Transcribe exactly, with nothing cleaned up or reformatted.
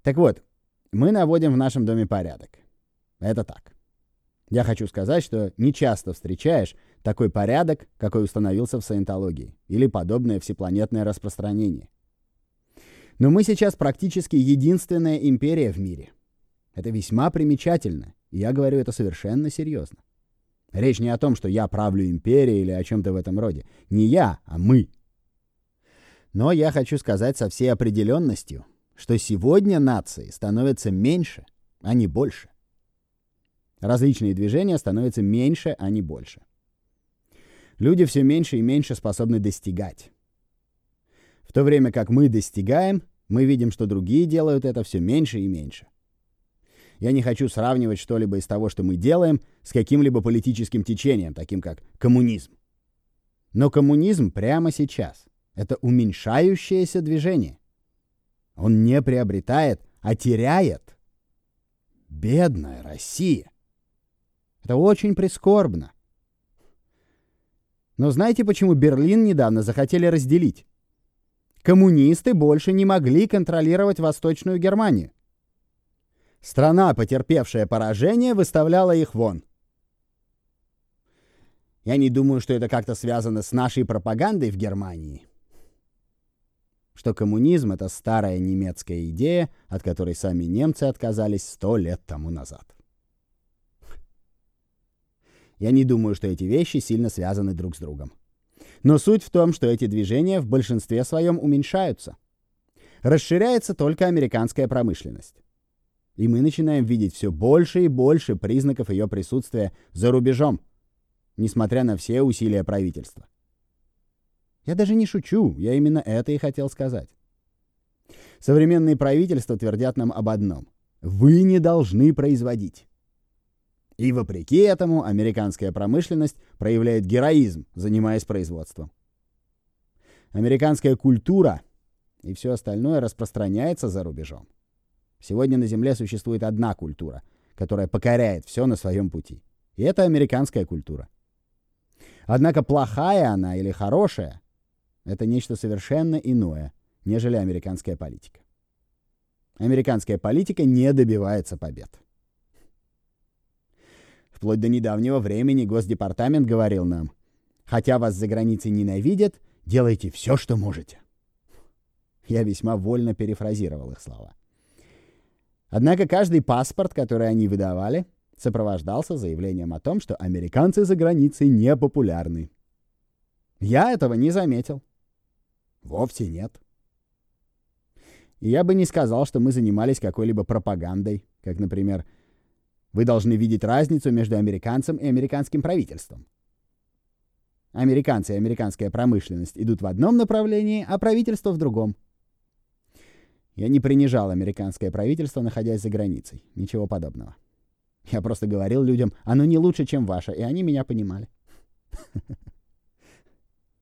Так вот, мы наводим в нашем доме порядок. Это так. Я хочу сказать, что не часто встречаешь такой порядок, какой установился в саентологии, или подобное всепланетное распространение. Но мы сейчас практически единственная империя в мире. Это весьма примечательно, и я говорю это совершенно серьезно. Речь не о том, что я правлю империей или о чем-то в этом роде. Не я, а мы. Но я хочу сказать со всей определенностью, что сегодня нации становятся меньше, а не больше. Различные движения становятся меньше, а не больше. Люди все меньше и меньше способны достигать. В то время как мы достигаем, мы видим, что другие делают это все меньше и меньше. Я не хочу сравнивать что-либо из того, что мы делаем, с каким-либо политическим течением, таким как коммунизм. Но коммунизм прямо сейчас — это уменьшающееся движение. Он не приобретает, а теряет. Бедная Россия. Это очень прискорбно. Но знаете, почему Берлин недавно захотели разделить? Коммунисты больше не могли контролировать Восточную Германию. Страна, потерпевшая поражение, выставляла их вон. Я не думаю, что это как-то связано с нашей пропагандой в Германии. Что коммунизм — это старая немецкая идея, от которой сами немцы отказались сто лет тому назад. Я не думаю, что эти вещи сильно связаны друг с другом. Но суть в том, что эти движения в большинстве своем уменьшаются. Расширяется только американская промышленность. И мы начинаем видеть все больше и больше признаков ее присутствия за рубежом, несмотря на все усилия правительства. Я даже не шучу, я именно это и хотел сказать. Современные правительства твердят нам об одном: вы не должны производить. И вопреки этому американская промышленность проявляет героизм, занимаясь производством. Американская культура и все остальное распространяется за рубежом. Сегодня на Земле существует одна культура, которая покоряет все на своем пути. И это американская культура. Однако плохая она или хорошая — это нечто совершенно иное, нежели американская политика. Американская политика не добивается побед. Вплоть до недавнего времени Госдепартамент говорил нам: хотя вас за границей ненавидят, делайте все, что можете. Я весьма вольно перефразировал их слова. Однако каждый паспорт, который они выдавали, сопровождался заявлением о том, что американцы за границей не популярны. Я этого не заметил. Вовсе нет. И я бы не сказал, что мы занимались какой-либо пропагандой, как, например, вы должны видеть разницу между американцем и американским правительством. Американцы и американская промышленность идут в одном направлении, а правительство в другом. Я не принижал американское правительство, находясь за границей. Ничего подобного. Я просто говорил людям: оно не лучше, чем ваше, и они меня понимали.